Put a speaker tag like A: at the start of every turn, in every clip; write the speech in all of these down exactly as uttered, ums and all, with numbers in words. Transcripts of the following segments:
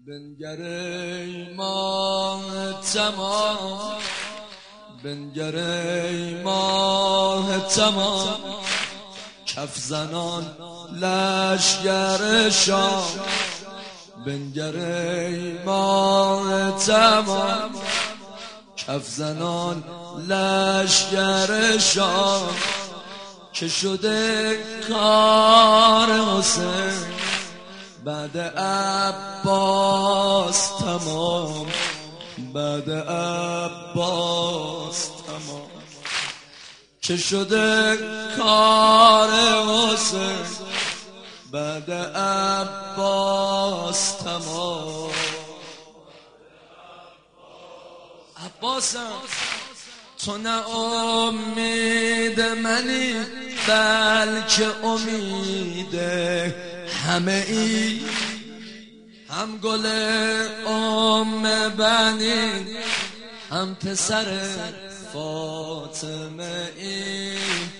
A: بنگر ای ماه تمام، بنگر ای ماه تمام، کف زنان لشگر شام. بنگر ای ماه تمام، کف زنان لشگر شام، که شده کار حسین بعد عباس تمام، بعد عباس تمام، که شده کار حسین بعد عباس تمام. عباسم تو نه امید منی بلکه امید همه ای، هم گل ام بنی هم پسر فاطمه ای.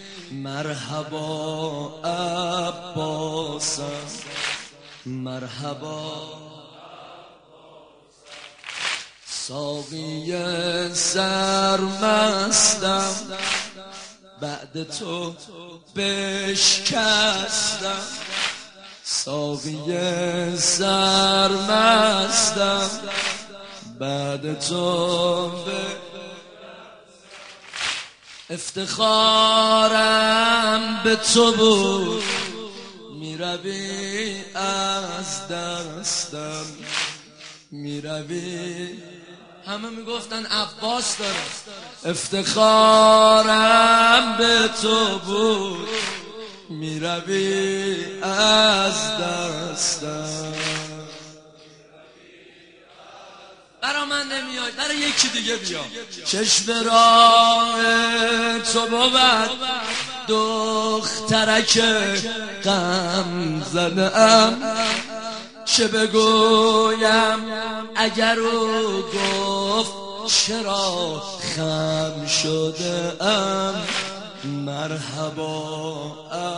A: مرحبا عباسم، مرحبا ساقی سرمستم، بعد تو بشکستم. ساقی سرمستم، بعد تو بشکستم. افتخارم به تو بود، میروی از دستم، میروی. همه میگفتن عباس داره. افتخارم به تو بود، میروی از دستم. برا من نمیای، برا یکی دیگه بیا. چشم راه تو بود دخترک غم زدم، چه بگویم اگر او گفت چرا خم شده ام. مرحبا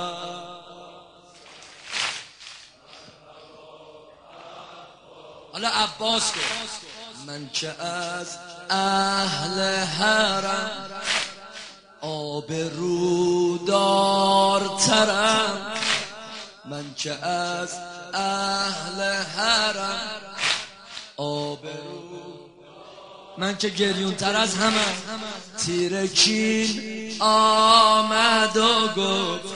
A: حالا عباس گفت من که از اهل حرم آبرودارترم، من که از اهل حرم آبرو، من که گریون تر از همه. تیر کین آمد و گفت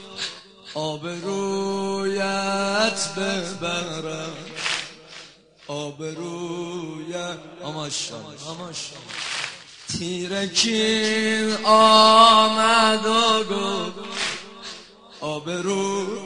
A: آبرویت ببرم، آبرویت. آماشالله آماشالله. تیر کین آمد و گفت آبرو.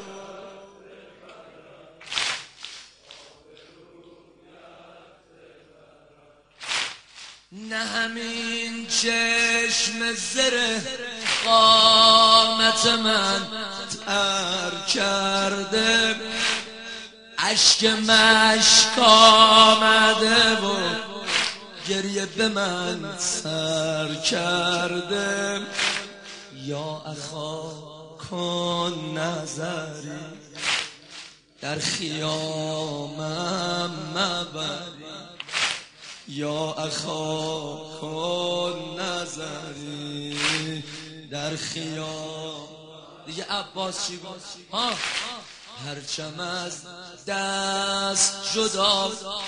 A: نه همین چشم زره قامت من تر کرده، اشک مشک آمده و گریه به من سر کرده. یا اخا کن نظری در خیامم مبری، یا اخا کن نظری در خیام. دیگه عباس چی گفت؟ ها هرچم از دست جدا،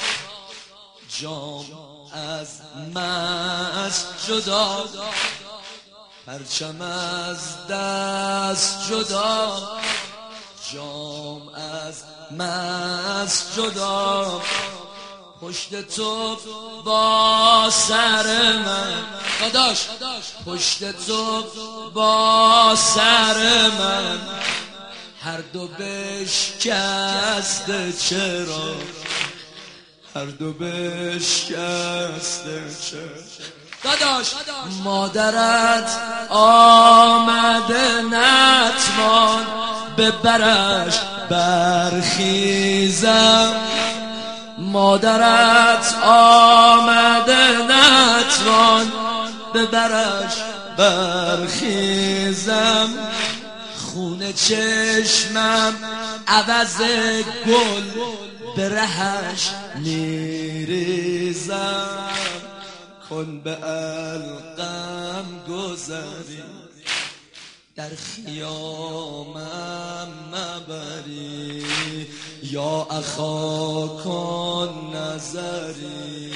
A: جام از مست جدا. هرچم از دست جدا، جام از مست جدا. پشت تو با سر من داداش، پشت تو با سر من هر دو بشکسته. چرا هر دو بشکسته؟ چرا داداش مادرت آمده نتوان ببرش برخیزم، مادرت آمده نتوان ببرش برخیزم. خون چشمم عوض گل به رهش میریزم کن به القم گذری در خیامم مبری یا اخا کن نظری.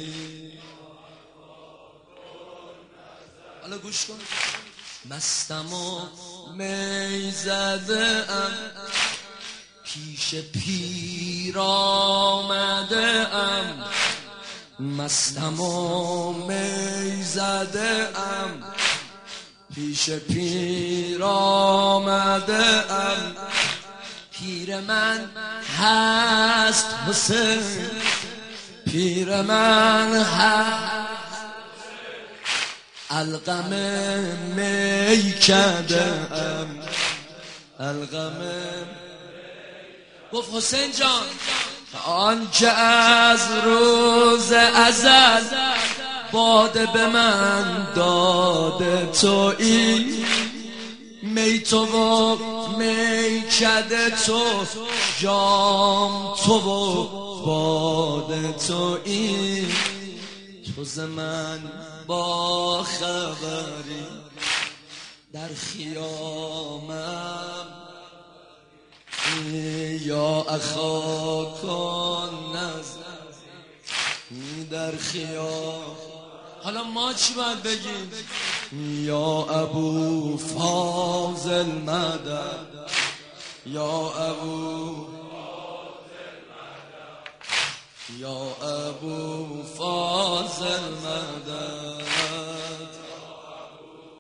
A: حالا گوش کن. مستم و می زده ام پیش پیر آمده ام مستم و می زده ام پیش پیر آمده ام پیر من هست حسین پیر من هست القم می کده ام القم گفت حسین جان آنچه از روز ازل باده به من داده تویی می تو و می کده تو جام تو و باده تویی تو ز من با خبری در خیامم یا اخا کن نظر در خیام. حالا ما چی باید بگیم؟ یا ابو فاضل مدد یا ابو یا ابو فاضل مدد